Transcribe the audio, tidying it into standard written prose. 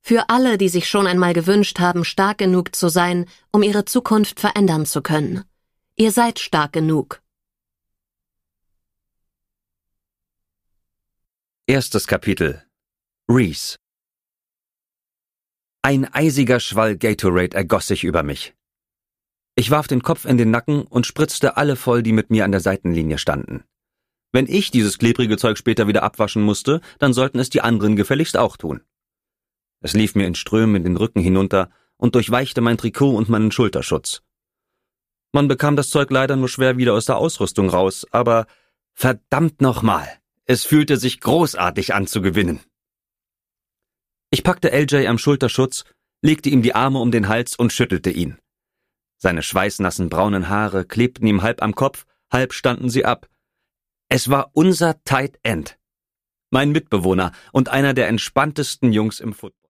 Für alle, die sich schon einmal gewünscht haben, stark genug zu sein, um ihre Zukunft verändern zu können. Ihr seid stark genug. Erstes Kapitel. Reese. Ein eisiger Schwall Gatorade ergoss sich über mich. Ich warf den Kopf in den Nacken und spritzte alle voll, die mit mir an der Seitenlinie standen. Wenn ich dieses klebrige Zeug später wieder abwaschen musste, dann sollten es die anderen gefälligst auch tun. Es lief mir in Strömen den Rücken hinunter und durchweichte mein Trikot und meinen Schulterschutz. Man bekam das Zeug leider nur schwer wieder aus der Ausrüstung raus, aber verdammt nochmal, es fühlte sich großartig an zu gewinnen. Ich packte LJ am Schulterschutz, legte ihm die Arme um den Hals und schüttelte ihn. Seine schweißnassen braunen Haare klebten ihm halb am Kopf, halb standen sie ab. Es war unser Tight End. Mein Mitbewohner und einer der entspanntesten Jungs im Football.